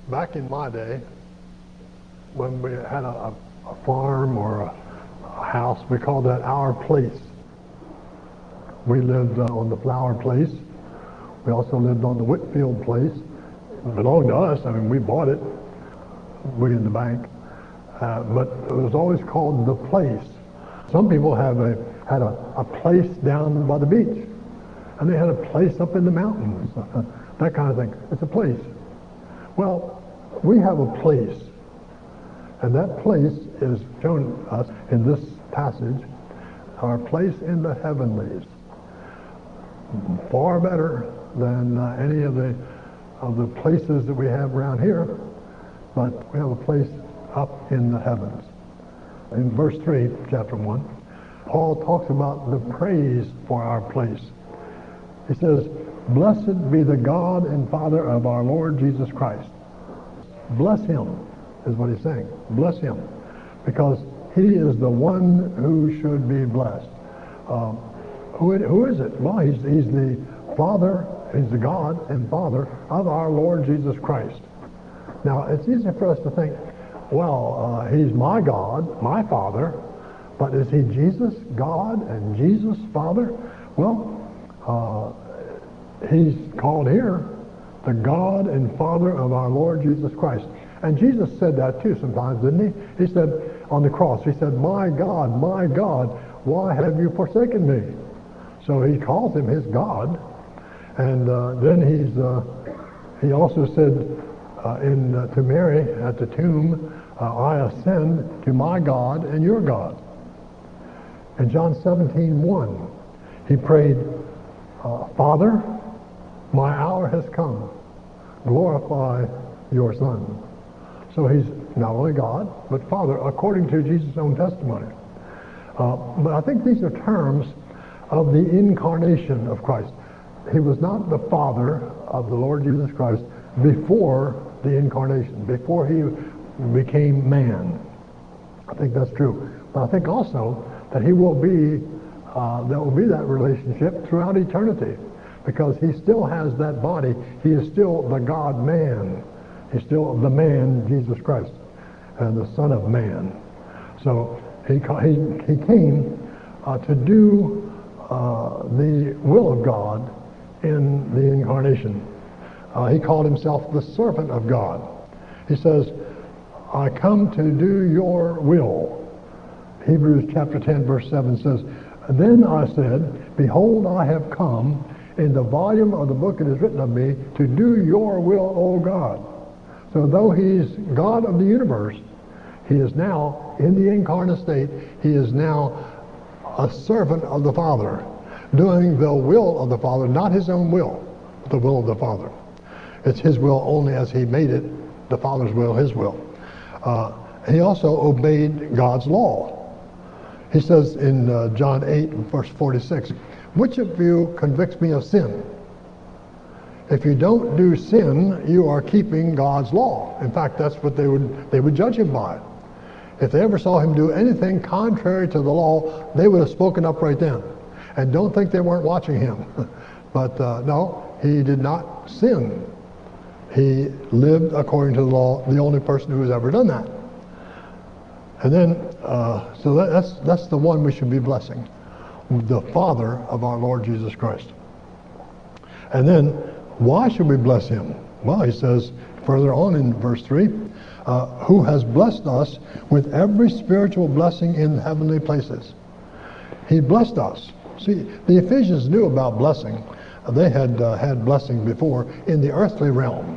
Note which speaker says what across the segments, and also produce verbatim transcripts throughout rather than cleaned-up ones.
Speaker 1: Back in my day, when we had a, a farm or a, a house, we called that our place. We lived uh, on the Flower Place. We also lived on the Whitfield Place. It belonged to us. I mean, we bought it. We in the bank. Uh, but it was always called the place. Some people have a, had a, a place down by the beach. And they had a place up in the mountains. Uh, that kind of thing. It's a place. Well, we have a place. And that place is shown us in this passage, our place in the heavenlies. Far better than uh, any of the of the places that we have around here, but we have a place up in the heavens. In verse three, chapter one, Paul talks about the praise for our place. He says, "Blessed be the God and Father of our Lord Jesus Christ." Bless him, is what he's saying. Bless him, because he is the one who should be blessed. Um, who, who is it? Well, he's, he's the Father, he's the God and Father of our Lord Jesus Christ. Now, it's easy for us to think, well, uh, he's my God, my Father, but is he Jesus, God, and Jesus, Father? Well, uh, he's called here the God and Father of our Lord Jesus Christ. And Jesus said that too sometimes, didn't he? He said on the cross, he said, "My God, my God, why have you forsaken me?" So he calls him his God. And uh, then he's uh, he also said uh, in uh, to Mary at the tomb, uh, "I ascend to my God and your God." In John seventeen one, he prayed, uh, "Father, my hour has come. Glorify your Son." So he's not only God, but Father, according to Jesus' own testimony. Uh, but I think these are terms of the incarnation of Christ. He was not the Father of the Lord Jesus Christ before the incarnation, before he became man. I think that's true. But I think also that he will be, uh, there will be that relationship throughout eternity, because he still has that body. He is still the God-man. He's still the man, Jesus Christ, and the Son of Man. So he he, he came uh, to do uh, the will of God in the incarnation. Uh, he called himself the servant of God. He says, "I come to do your will." Hebrews chapter ten, verse seven says, "Then I said, behold, I have come. In the volume of the book it is written of me, to do your will, O God." So though he's God of the universe, he is now, in the incarnate state, he is now a servant of the Father, doing the will of the Father, not his own will, but the will of the Father. It's his will only as he made it, the Father's will, his will. Uh, he also obeyed God's law. He says in uh, John eight, verse forty-six, "Which of you convicts me of sin? If you don't do sin, you are keeping God's law." In fact, that's what they would they would judge him by. If they ever saw him do anything contrary to the law, they would have spoken up right then. And don't think they weren't watching him. But uh, no, he did not sin. He lived according to the law, the only person who has ever done that. And then, uh, so that, that's that's the one we should be blessing, the Father of our Lord Jesus Christ. And then, why should we bless him? Well, he says further on in verse three, uh, "who has blessed us with every spiritual blessing in heavenly places." He blessed us. See, the Ephesians knew about blessing. They had uh, had blessing before in the earthly realm.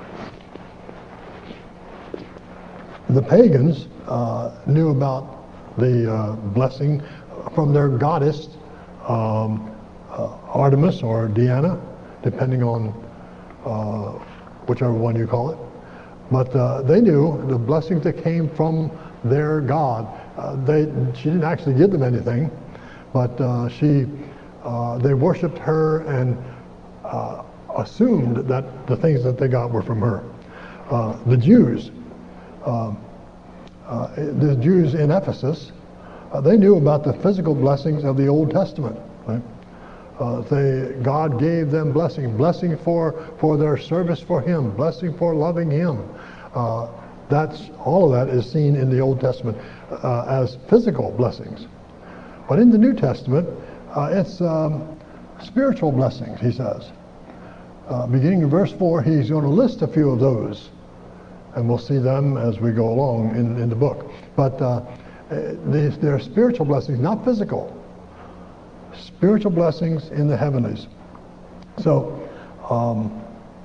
Speaker 1: The pagans uh, knew about the uh, blessing from their goddess, um, uh, Artemis or Diana, depending on uh, whichever one you call it. But uh, they knew the blessings that came from their God. Uh, they, she didn't actually give them anything, but uh, she, uh, they worshipped her and uh, assumed that the things that they got were from her. Uh, the Jews, uh, uh, the Jews in Ephesus, uh, they knew about the physical blessings of the Old Testament. Right? Uh, they, God gave them blessing, blessing for, for their service for Him, blessing for loving Him. Uh, that's, all of that is seen in the Old Testament uh, as physical blessings. But in the New Testament, uh, it's um, spiritual blessings, he says. Uh, beginning in verse four, he's going to list a few of those. And we'll see them as we go along in, in the book. But uh, these, they're spiritual blessings, not physical. Spiritual blessings in the heavenlies. So um,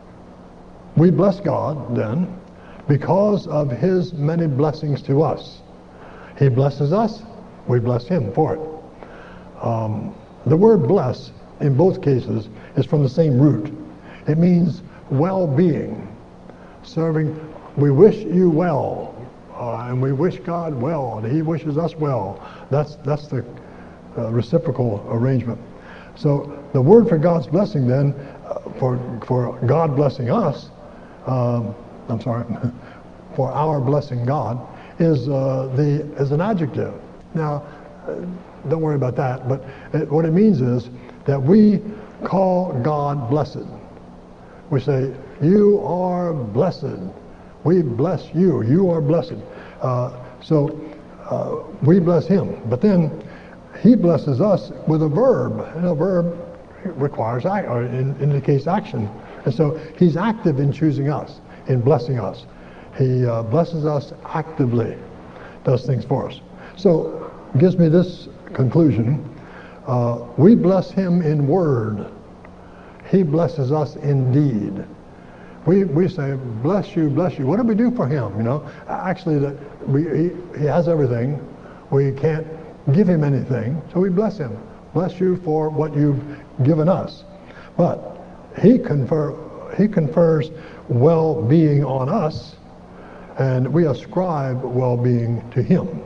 Speaker 1: we bless God then because of His many blessings to us. He blesses us, we bless Him for it. Um, the word bless in both cases is from the same root. It means well-being, serving. We wish you well, uh, and we wish God well, and He wishes us well. That's that's the uh, reciprocal arrangement. So the word for God's blessing then, uh, for for God blessing us, um, I'm sorry, for our blessing God, is uh, the is an adjective. Now, uh, don't worry about that. But it, what it means is that we call God blessed. We say, "You are blessed. We bless you. You are blessed." Uh, so uh, we bless Him. But then He blesses us with a verb, and a verb requires act, or indicates action. And so He's active in choosing us, in blessing us. He uh, blesses us actively, does things for us. So gives me this conclusion: uh, we bless Him in word. He blesses us in deed. We we say, bless you, bless you. What do we do for Him? You know, actually, that we he, he has everything. We can't give Him anything, so we bless Him. Bless you for what you've given us. But He confer He confers well-being on us, and we ascribe well-being to Him.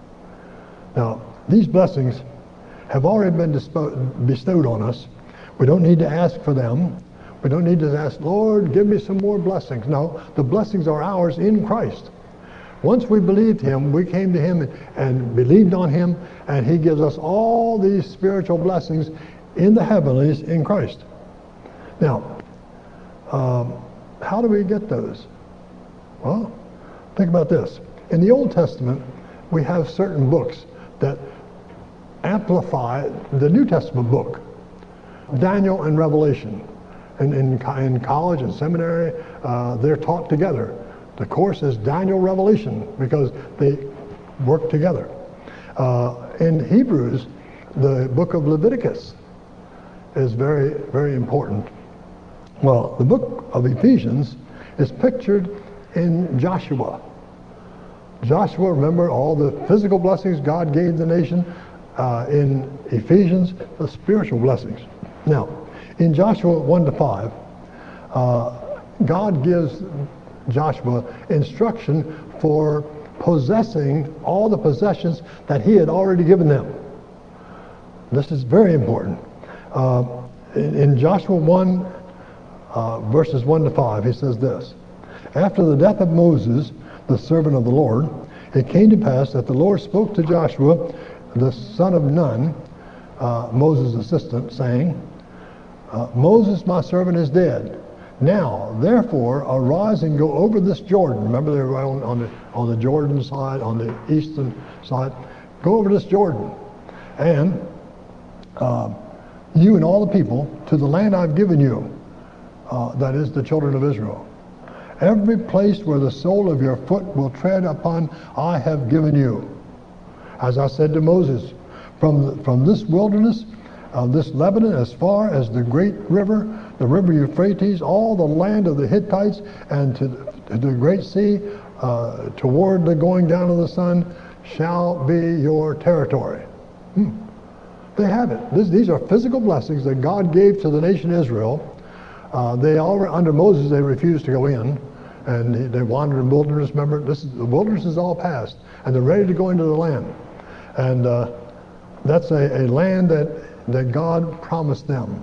Speaker 1: Now, these blessings have already been bestowed on us. We don't need to ask for them. We don't need to ask, Lord, give me some more blessings. No, the blessings are ours in Christ. Once we believed Him, we came to Him and, and believed on Him, and He gives us all these spiritual blessings in the heavenlies in Christ. Now, um, how do we get those? Well, think about this. In the Old Testament, we have certain books that amplify the New Testament book. Daniel and Revelation. In, in, in college and seminary, uh, they're taught together. The course is Daniel Revelation because they work together. Uh, in Hebrews, the book of Leviticus is very, very important. Well, the book of Ephesians is pictured in Joshua. Joshua, remember all the physical blessings God gave the nation. Uh, in Ephesians, the spiritual blessings. Now, in Joshua one to five, uh, God gives Joshua instruction for possessing all the possessions that He had already given them. This is very important. Uh, in, in Joshua one, uh, verses one to five, he says this: After the death of Moses, the servant of the Lord, it came to pass that the Lord spoke to Joshua, the son of Nun, uh, Moses' assistant, saying, Uh, Moses, my servant, is dead. Now, therefore, arise and go over this Jordan. Remember, they were on, on, the, on the Jordan side, on the eastern side. Go over this Jordan. And uh, you and all the people, to the land I've given you, uh, that is the children of Israel. Every place where the sole of your foot will tread upon, I have given you. As I said to Moses, from, from this wilderness, of this Lebanon, as far as the great river, the river Euphrates, all the land of the Hittites, and to, to the great sea, uh, toward the going down of the sun, shall be your territory. Hmm. They have it. This, these are physical blessings that God gave to the nation Israel. Uh, they all were under Moses. They refused to go in, and they wandered in the wilderness. Remember, this is, the wilderness is all past, and they're ready to go into the land. And uh, that's a, a land that that God promised them.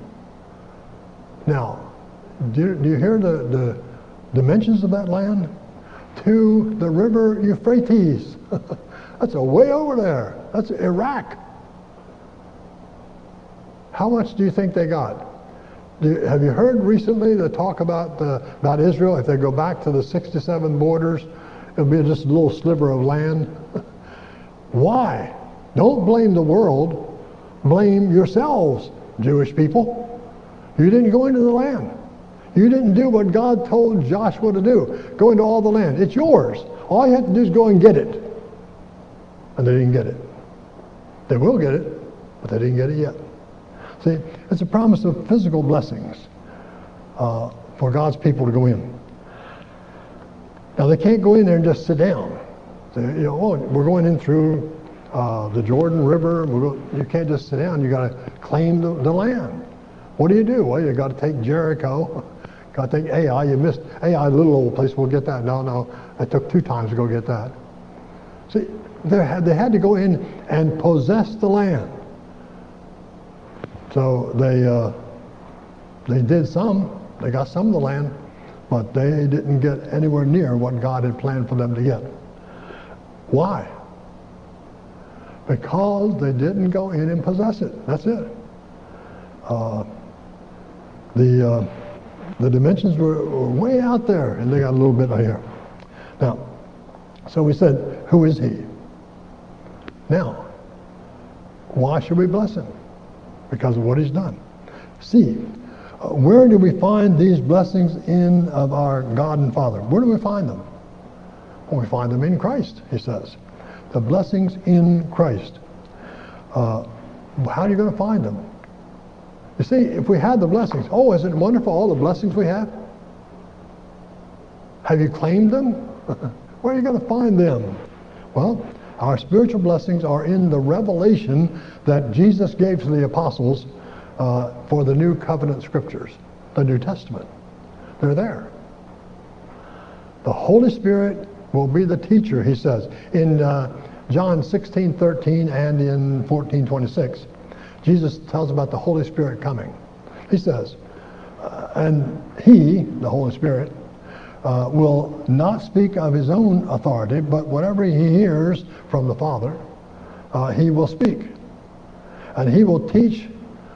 Speaker 1: Now, do you, do you hear the, the dimensions of that land? To the river Euphrates. That's a way over there. That's Iraq. How much do you think they got? Do you, have you heard recently the talk about the, about Israel? If they go back to the sixty-seven borders, it'll be just a little sliver of land. Why? Don't blame the world. Blame yourselves, Jewish people. You didn't go into the land. You didn't do what God told Joshua to do. Go into all the land. It's yours. All you have to do is go and get it. And they didn't get it. They will get it, but they didn't get it yet. See, it's a promise of physical blessings uh, for God's people to go in. Now, they can't go in there and just sit down. They, you know, oh, we're going in through uh, the Jordan River. We're go, you can't just sit down. You got to claim the, the land. What do you do? Well, you got to take Jericho. Got to take Ai. You missed Ai, a little old place. We'll get that. No, no. It took two times to go get that. See, they had, they had to go in and possess the land. So they uh, they did some. They got some of the land, but they didn't get anywhere near what God had planned for them to get. Why? Because they didn't go in and possess it. That's it. Uh, the uh, the dimensions were, were way out there, and they got a little bit right here. Now, so we said, who is he? Now, why should we bless him? Because of what he's done. See, uh, where do we find these blessings in of our God and Father? Where do we find them? Well, we find them in Christ, he says. The blessings in Christ. Uh, how are you going to find them? You see, if we had the blessings, oh, isn't it wonderful, all the blessings we have? Have you claimed them? Where are you going to find them? Well, our spiritual blessings are in the revelation that Jesus gave to the apostles uh, for the New Covenant Scriptures, the New Testament. They're there. The Holy Spirit will be the teacher, he says, in uh, John sixteen thirteen and in fourteen twenty-six. Jesus tells about the Holy Spirit coming. He says, uh, and he, the Holy Spirit, uh, will not speak of his own authority, but whatever he hears from the Father, uh, he will speak. And he will teach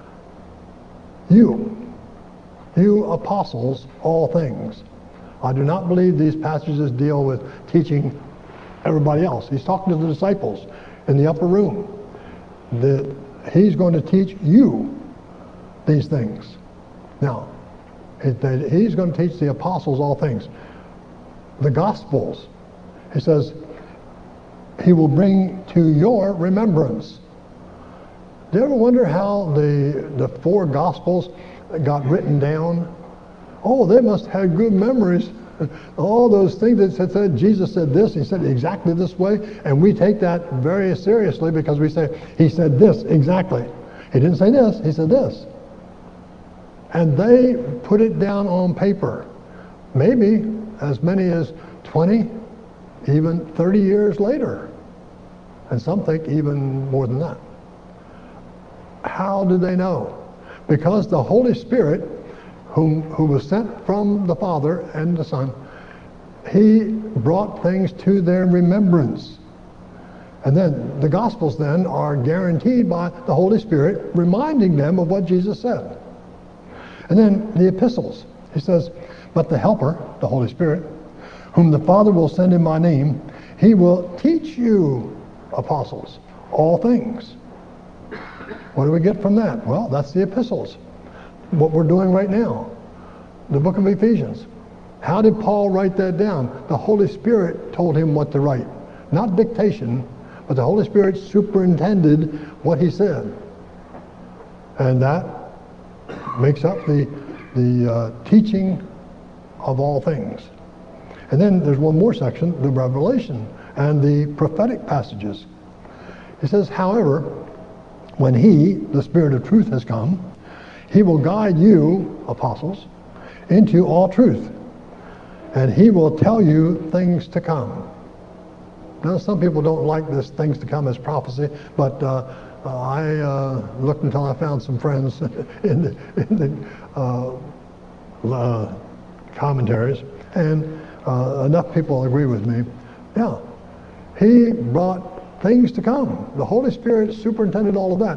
Speaker 1: you, you apostles, all things. I do not believe these passages deal with teaching everybody else. He's talking to the disciples in the upper room. The, he's going to teach you these things. Now, it, he's going to teach the apostles all things. The Gospels, he says, he will bring to your remembrance. Do you ever wonder how the, the four Gospels got written down? Oh, they must have good memories. All those things that said, Jesus said this, he said it exactly this way, and we take that very seriously because we say, he said this exactly. He didn't say this, he said this. And they put it down on paper. Maybe as many as twenty, even thirty years later. And some think even more than that. How did they know? Because the Holy Spirit, whom, who was sent from the Father and the Son, he brought things to their remembrance. And then the Gospels then are guaranteed by the Holy Spirit reminding them of what Jesus said. And then the epistles, he says, but the Helper, the Holy Spirit, whom the Father will send in my name, he will teach you, apostles, all things. What do we get from that? Well, that's the epistles. What we're doing right now, the book of Ephesians. How did Paul write that down? The Holy Spirit told him what to write. Not dictation, but the Holy Spirit superintended what he said. And that makes up the, the uh, teaching of all things. And then there's one more section, the Revelation and the prophetic passages. He says, however, when he, the Spirit of truth, has come, he will guide you, apostles, into all truth. And he will tell you things to come. Now, some people don't like this things to come as prophecy, but uh, uh, I uh, looked until I found some friends in the, in the uh, uh, commentaries, and uh, enough people agree with me. Yeah, he brought things to come. The Holy Spirit superintended all of that.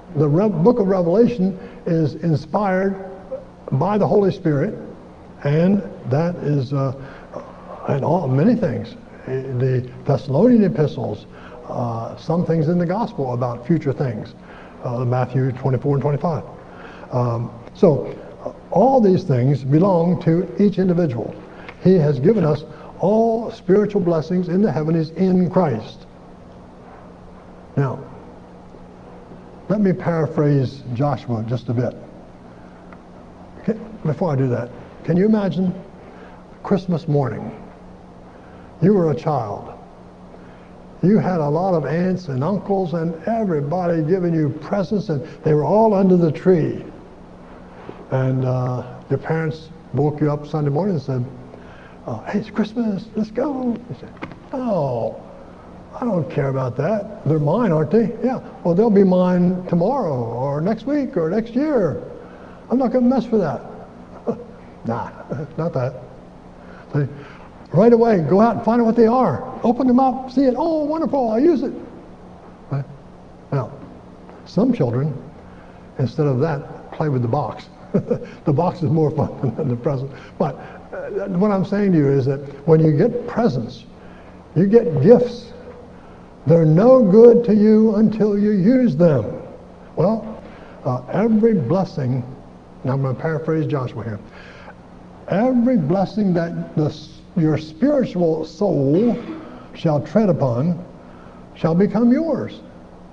Speaker 1: the Re- book of Revelation is inspired by the Holy Spirit, and that is uh, and all many things. The Thessalonian epistles, uh, some things in the gospel about future things, uh, Matthew twenty-four and twenty-five. Um, so uh, all these things belong to each individual. He has given us all spiritual blessings in the heavens in Christ. Now, let me paraphrase Joshua just a bit. Okay, before I do that, can you imagine Christmas morning? You were a child. You had a lot of aunts and uncles and everybody giving you presents, and they were all under the tree. And uh, your parents woke you up Sunday morning and said, oh, hey, it's Christmas, let's go. You said, oh, I don't care about that. They're mine, aren't they? Yeah, well, they'll be mine tomorrow or next week or next year. I'm not going to mess with that. Nah, not that. So, right away, go out and find out what they are. Open them up, see it. Oh, wonderful, I'll use it. Right? Now, some children, instead of that, play with the box. The box is more fun than the present. But uh, what I'm saying to you is that when you get presents, you get gifts. They're no good to you until you use them. Well, uh, every blessing, now I'm going to paraphrase Joshua here, every blessing that the, your spiritual soul shall tread upon shall become yours.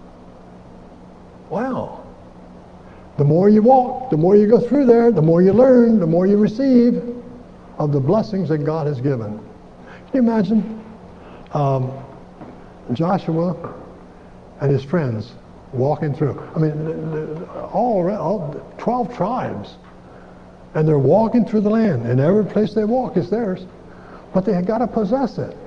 Speaker 1: Wow. The more you walk, the more you go through there, the more you learn, the more you receive of the blessings that God has given. Can you imagine um, Joshua and his friends walking through? I mean, all around, all twelve tribes, and they're walking through the land, and every place they walk is theirs, but they got to possess it.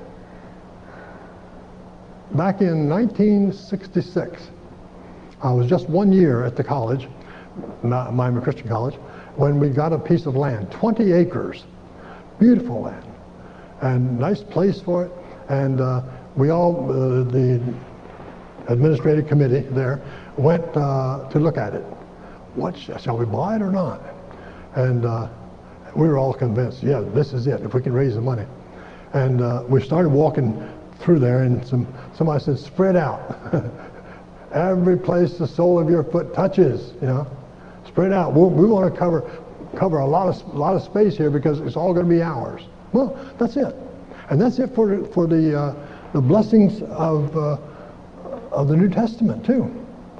Speaker 1: Back in nineteen sixty-six, I was just one year at the college, Miami Christian College, when we got a piece of land, twenty acres, beautiful land, and nice place for it. And uh, we all, uh, the administrative committee there, went uh, to look at it. What shall we buy it or not? And uh, we were all convinced, yeah, this is it, if we can raise the money. And uh, we started walking through there, and some somebody said, spread out. Every place the sole of your foot touches, you know, spread out. We'll, we want to cover cover a lot of lot of space here because it's all going to be ours. Well, that's it, and that's it for for the uh, the blessings of uh, of the New Testament too.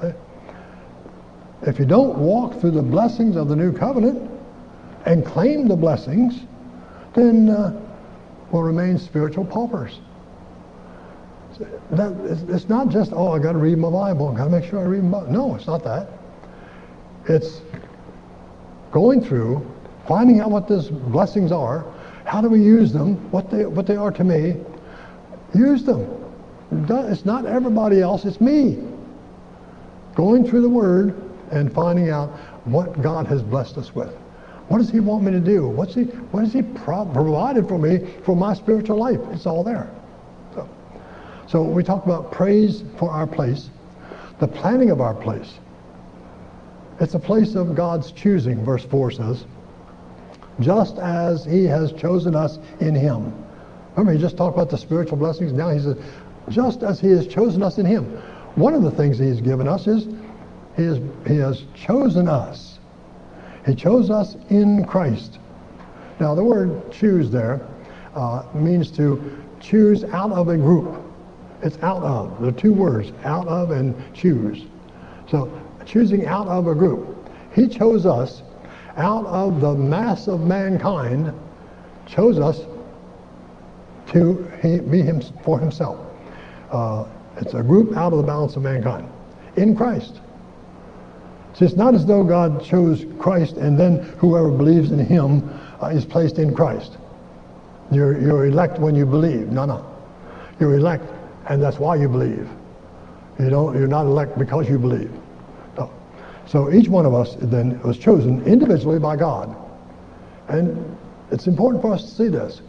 Speaker 1: If you don't walk through the blessings of the New Covenant and claim the blessings, then uh, we'll remain spiritual paupers. That, it's, it's not just, oh, I got to read my Bible, I got to make sure I read my Bible. No, it's not that. It's going through, finding out what these blessings are, how do we use them, what they what they are to me. Use them. It's not everybody else, it's me. Going through the Word and finding out what God has blessed us with. What does He want me to do? What's He, what has He pro- provided for me for my spiritual life? It's all there. So, so we talk about praise for our place, the planning of our place. It's a place of God's choosing, verse four says, just as He has chosen us in Him. Remember, He just talked about the spiritual blessings. Now He says, just as He has chosen us in Him. One of the things He's given us is He has, he has chosen us. He chose us in Christ. Now, the word choose there uh, means to choose out of a group. It's out of. There are two words, out of and choose. So, choosing out of a group. He chose us out of the mass of mankind, chose us to he, be him for Himself. Uh, it's a group out of the balance of mankind in Christ. So it's not as though God chose Christ and then whoever believes in Him uh, is placed in Christ. You're, you're elect when you believe. No, no. You're elect, and that's why you believe. You don't, you're not elect because you believe. No. So each one of us then was chosen individually by God. And it's important for us to see this.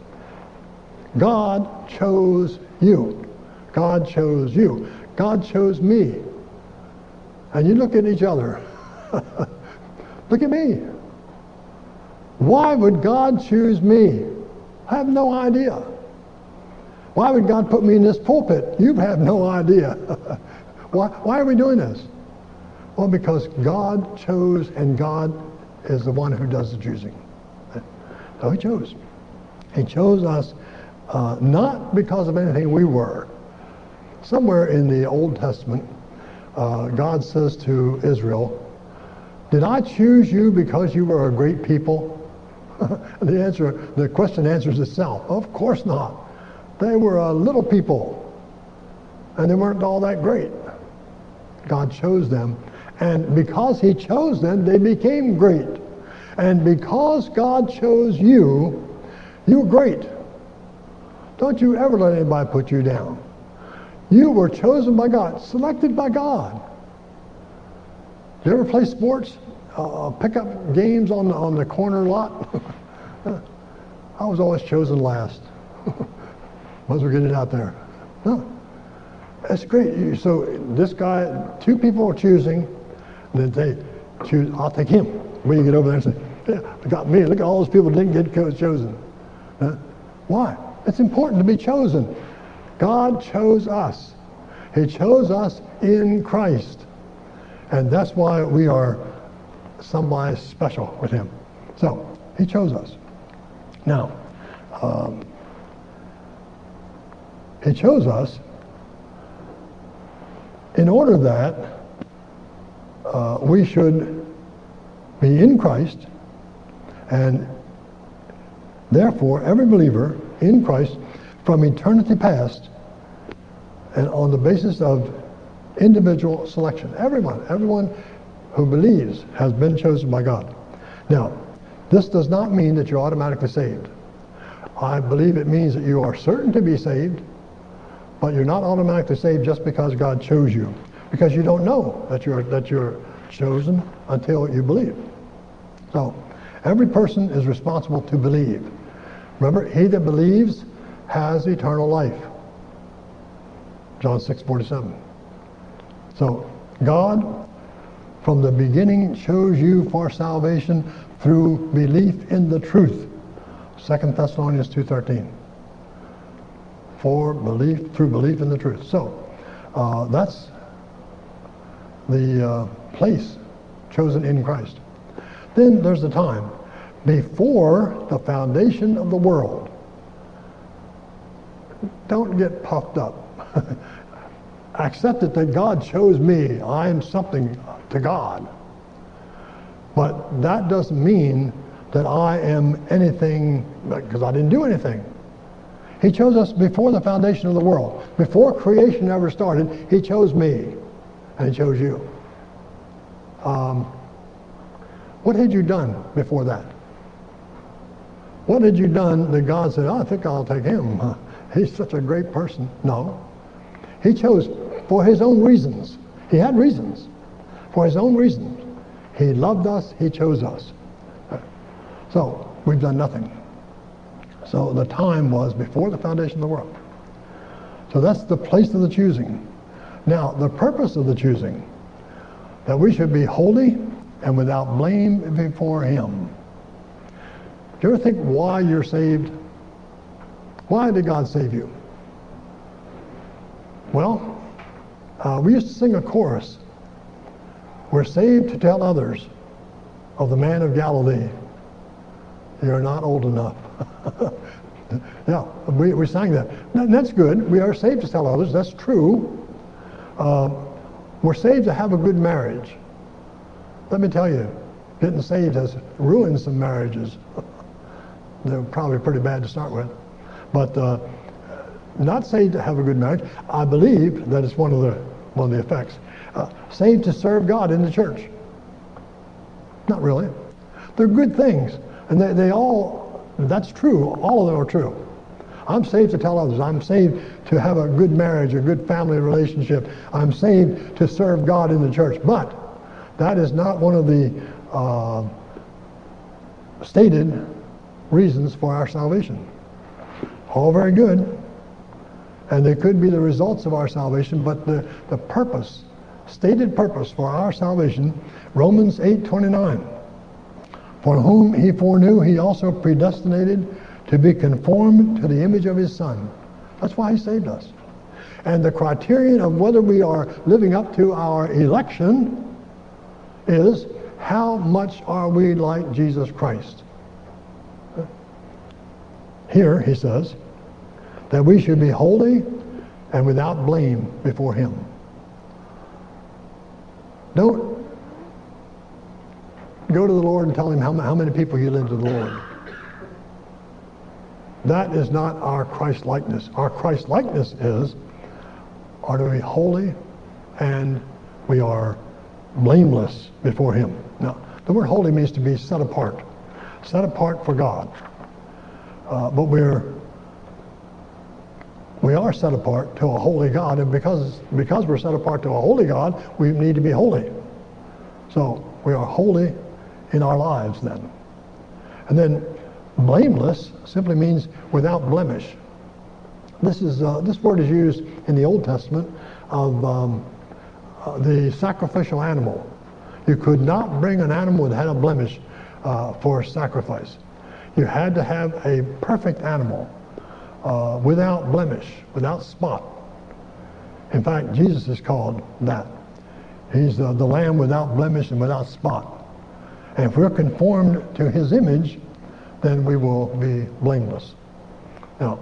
Speaker 1: God chose you. God chose you. God chose me. And you look at each other. Look at me. Why would God choose me? I have no idea. Why would God put me in this pulpit? You have no idea. why, why are we doing this? Well, because God chose, and God is the one who does the choosing. So he chose. He chose us uh, not because of anything we were. Somewhere in the Old Testament, uh, God says to Israel, did I choose you because you were a great people? the answer, the question answers itself. Of course not. They were a little people, and they weren't all that great. God chose them, and because he chose them, they became great. And because God chose you, you're great. Don't you ever let anybody put you down. You were chosen by God, selected by God. Do you ever play sports? Uh, pick up games on the, on the corner lot? I was always chosen last. Once we get it out there. Huh. That's great. So this guy, two people are choosing, then they choose, I'll take him. When you get over there and say, yeah, they got me. Look at all those people that didn't get chosen. Huh? Why? It's important to be chosen. God chose us. He chose us in Christ. And that's why we are somebody special with him. So, he chose us. Now, um, he chose us in order that uh, we should be in Christ, and therefore every believer in Christ from eternity past, and on the basis of individual selection. Everyone, everyone who believes has been chosen by God. Now, this does not mean that you're automatically saved. I believe it means that you are certain to be saved, but you're not automatically saved just because God chose you, because you don't know that you're that you're chosen until you believe. So, every person is responsible to believe. Remember, he that believes has eternal life. John six forty-seven. So, God, from the beginning, chose you for salvation through belief in the truth. Second Thessalonians two thirteen. For belief, through belief in the truth. So, uh, that's the uh, place chosen in Christ. Then there's the time. Before the foundation of the world. Don't get puffed up. Accept it that God chose me. I'm something to God. But that doesn't mean that I am anything, because I didn't do anything. He chose us before the foundation of the world. Before creation ever started, he chose me, and he chose you. Um, what had you done before that? What had you done that God said, oh, I think I'll take him. He's such a great person. No. He chose for his own reasons. He had reasons. For his own reasons. He loved us. He chose us. So, we've done nothing. So the time was before the foundation of the world. So that's the place of the choosing. Now, the purpose of the choosing, that we should be holy and without blame before him. Do you ever think why you're saved? Why did God save you? Well, uh, we used to sing a chorus. We're saved to tell others of the man of Galilee. You're not old enough. Yeah, we, we sang that. And that's good. We are saved to tell others. That's true. Uh, we're saved to have a good marriage. Let me tell you, getting saved has ruined some marriages. They're probably pretty bad to start with. But uh, not saved to have a good marriage. I believe that it's one of the one of the effects. Uh, saved to serve God in the church. Not really. They're good things. And they, they all, that's true. All of them are true. I'm saved to tell others. I'm saved to have a good marriage, a good family relationship. I'm saved to serve God in the church. But that is not one of the uh, stated reasons for our salvation. All very good. And they could be the results of our salvation, but the, the purpose stated purpose for our salvation, Romans eight twenty-nine. For whom he foreknew, he also predestinated to be conformed to the image of his Son. That's why he saved us. And the criterion of whether we are living up to our election is how much are we like Jesus Christ. Here he says that we should be holy and without blame before him. Don't go to the Lord and tell him how, how many people you led to the Lord. That is not our Christ-likeness. Our Christ-likeness is, are to be holy and we are blameless before him. Now, the word holy means to be set apart. Set apart for God. Uh, but we're we are set apart to a holy God, and because because we're set apart to a holy God, we need to be holy. So we are holy in our lives then. And then blameless simply means without blemish. This is uh, this word is used in the Old Testament of um, uh, the sacrificial animal. You could not bring an animal that had a blemish uh, for sacrifice. You had to have a perfect animal uh, without blemish, without spot. In fact, Jesus is called that. He's uh, the Lamb without blemish and without spot. And if we're conformed to his image, then we will be blameless. Now,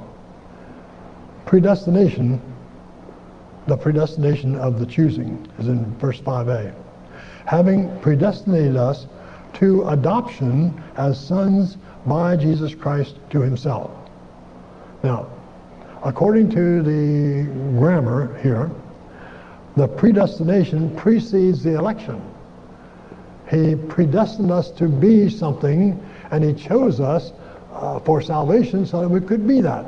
Speaker 1: predestination, the predestination of the choosing is in verse five a. Having predestinated us to adoption as sons by Jesus Christ to himself. Now, according to the grammar here, the predestination precedes the election. He predestined us to be something, and he chose us uh, for salvation so that we could be that.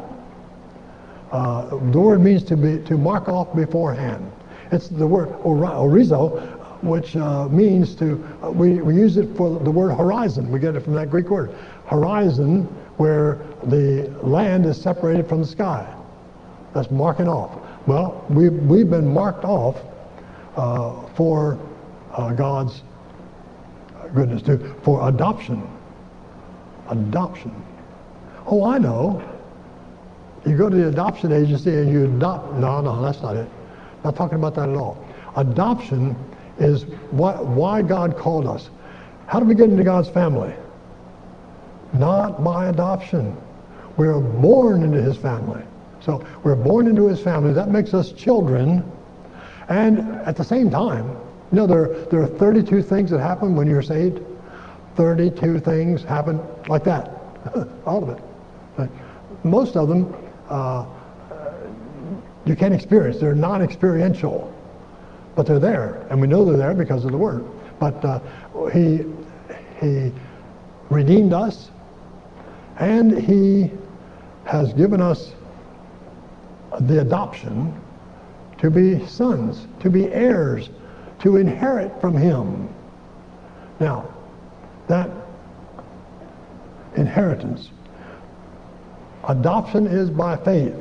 Speaker 1: Uh, the word means to be to mark off beforehand. It's the word orizo, which uh, means to, uh, we, we use it for the word horizon. We get it from that Greek word. Horizon, where the land is separated from the sky. That's marking off. Well, we, we've been marked off uh, for uh, God's goodness, to, for adoption. Adoption. Oh, I know. You go to the adoption agency and you adopt. No, no, that's not it. Not talking about that at all. Adoption is what, why God called us. How do we get into God's family? Not by adoption. We're born into his family. So we're born into his family. That makes us children. And at the same time, you know, there, there are thirty-two things that happen when you're saved. thirty-two things happen like that. All of it. But most of them uh, you can't experience. They're non-experiential. But they're there. And we know they're there because of the Word. But uh, he, he redeemed us. And he has given us the adoption to be sons, to be heirs, to inherit from him. Now, that inheritance, adoption is by faith.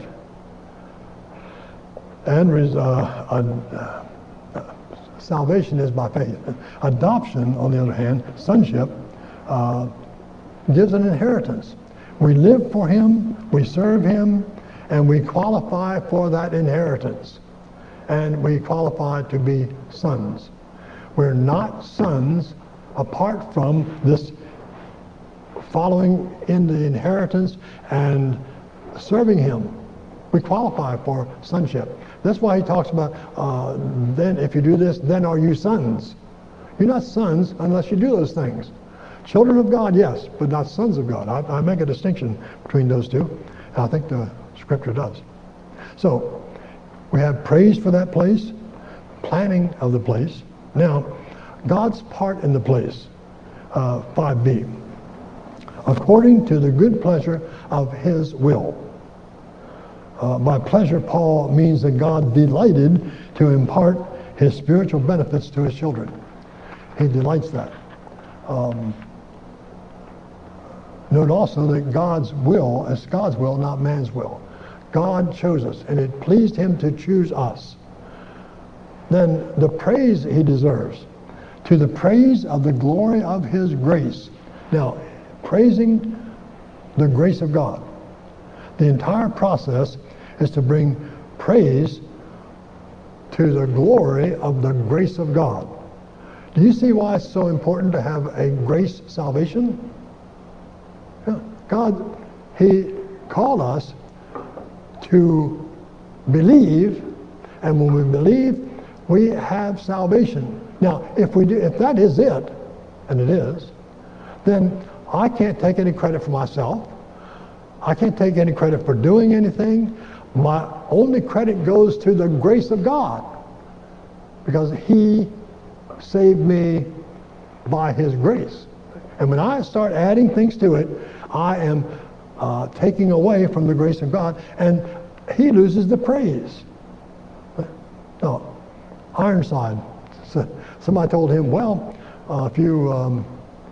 Speaker 1: And uh, uh, salvation is by faith. Adoption, on the other hand, sonship, uh, gives an inheritance. We live for him, we serve him, and we qualify for that inheritance. And we qualify to be sons. We're not sons apart from this following in the inheritance and serving him. We qualify for sonship. That's why he talks about, uh, then if you do this, then are you sons? You're not sons unless you do those things. Children of God, yes, but not sons of God. I, I make a distinction between those two. And I think the Scripture does. So, we have praise for that place, planning of the place. Now, God's part in the place, uh, five b. According to the good pleasure of his will. Uh, by pleasure, Paul means that God delighted to impart his spiritual benefits to his children. He delights that. Um, note also that God's will is God's will, not man's will. God chose us, and it pleased him to choose us. then the praise he deserves, to the praise of the glory of his grace. Now, praising the grace of God. The entire process is to bring praise to the glory of the grace of God. Do you see why it's so important to have a grace salvation? Yeah. God, he called us to believe, and when we believe, we have salvation. Now, if we do, if that is it, and it is, then I can't take any credit for myself. I can't take any credit for doing anything. My only credit goes to the grace of God, because he saved me by his grace. And when I start adding things to it, I am uh, taking away from the grace of God, and he loses the praise. No, Ironside, somebody told him, well, uh, if you um,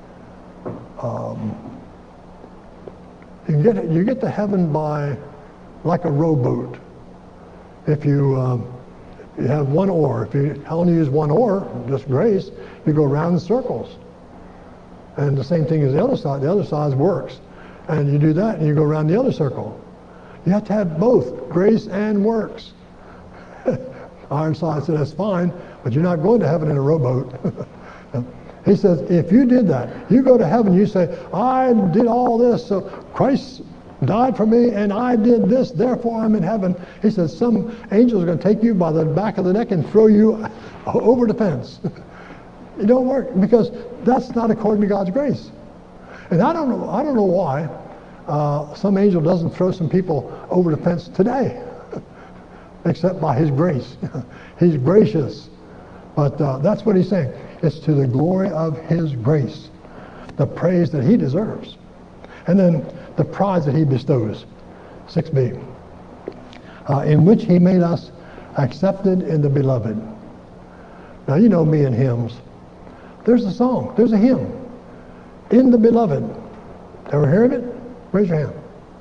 Speaker 1: um, you get you get to heaven by like a rowboat. If you um, you have one oar, if you only use one oar, just grace, you go around in circles. And the same thing as the other side. The other side works, and you do that, and you go around the other circle. You have to have both grace and works. Ironside said, that's fine, but you're not going to heaven in a rowboat. He says, if you did that, you go to heaven, you say, I did all this, so Christ died for me, and I did this, therefore I'm in heaven. He says, some angels are going to take you by the back of the neck and throw you over the fence. It don't work, because that's not according to God's grace. And I don't know, I don't know why uh, some angel doesn't throw some people over the fence today, except by his grace. He's gracious. But uh, that's what he's saying. It's to the glory of his grace, the praise that he deserves. And then the prize that he bestows, six b, uh, in which he made us accepted in the beloved. Now, you know me and hymns. There's a song, there's a hymn, in the beloved. Ever hear of it? Raise your hand.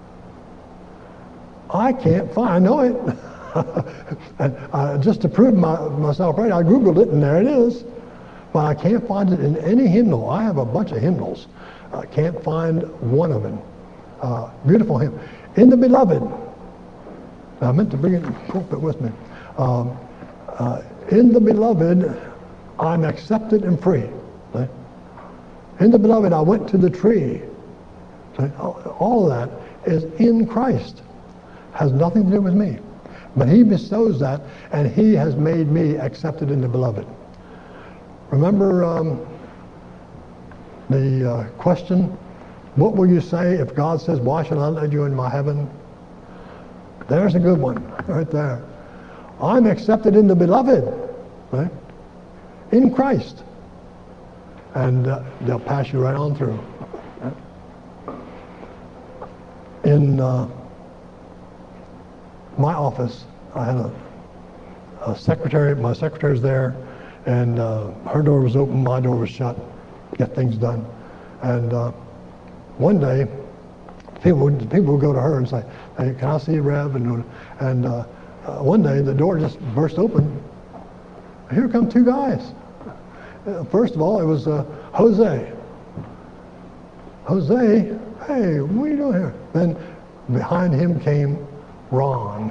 Speaker 1: I can't find, I know it. and, uh, just to prove my, myself right, I Googled it and there it is. But I can't find it in any hymnal. I have a bunch of hymnals. I can't find one of them. Uh, beautiful hymn. In the beloved. I meant to bring it pulpit with me. Um, uh, in the beloved, I'm accepted and free. Right? In the beloved, I went to the tree. Right? All of that is in Christ. Has nothing to do with me. But he bestows that, and he has made me accepted in the beloved. Remember um, the uh, question, what will you say if God says, why should I let you in my heaven? There's a good one right there. I'm accepted in the beloved, right? In Christ. And uh, they'll pass you right on through. In uh, my office, I had a, a secretary, my secretary's there, and uh, her door was open, my door was shut, get things done. And uh, one day, people would, people would go to her and say, hey, can I see Rev? And, and uh, uh, one day, the door just burst open. Here come two guys. Uh, first of all, it was uh, Jose. Jose, hey, what are you doing here? Then behind him came Ron,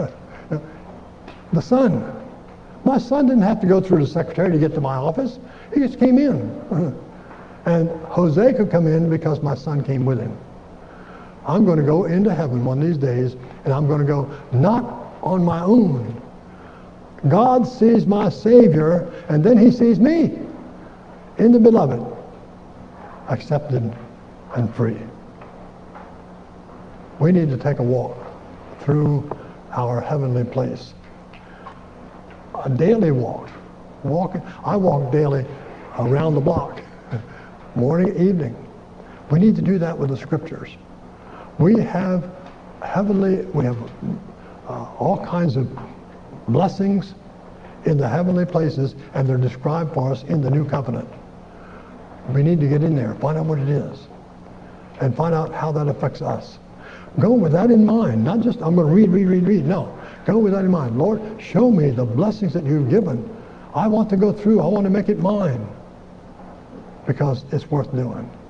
Speaker 1: the son. My son didn't have to go through the secretary to get to my office. He just came in. And Jose could come in because my son came with him. I'm going to go into heaven one of these days, and I'm going to go not on my own. God sees my Savior, and then he sees me in the beloved, accepted and free. We need to take a walk through our heavenly place. A daily walk. Walking. I walk daily around the block, morning, evening. We need to do that with the scriptures. We have heavenly, we have uh, all kinds of blessings in the heavenly places, and they're described for us in the new covenant. We need to get in there, find out what it is, and find out how that affects us. Go with that in mind, not just, I'm going to read, read, read, read. No, Go with that in mind. Lord, show me the blessings that you've given. I want to go through. I want to make it mine because it's worth doing.